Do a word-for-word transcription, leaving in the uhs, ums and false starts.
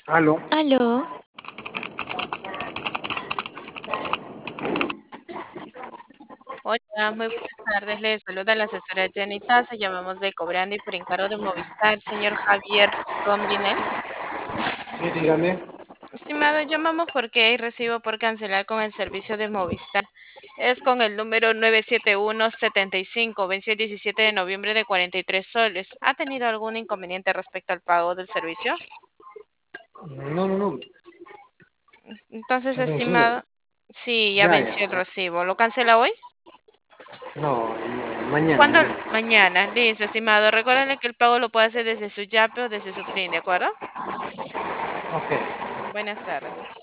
Aló, Aló, Hola, muy buenas tardes. Les saluda la asesora Jenny Taza. Llamamos de Cobrando y por encargo de Movistar, señor Javier Rondinel. sí, dígame. Estimado, llamamos porque hay recibo por cancelar con el servicio de Movistar. Es con el número nueve siete uno setenta y cinco, venció el diecisiete de noviembre de cuarenta y tres soles. ¿Ha tenido algún inconveniente respecto al pago del servicio? No, no, no, Entonces, ha vencido. estimado, sí, ya Ya, ya. venció el recibo. ¿Lo cancela hoy? No, no, mañana, ¿Cuándo? mañana. Mañana. Listo, estimado. Recuerden que el pago lo puede hacer desde su Yape o desde su Plin, ¿de acuerdo? Ok. Buenas tardes.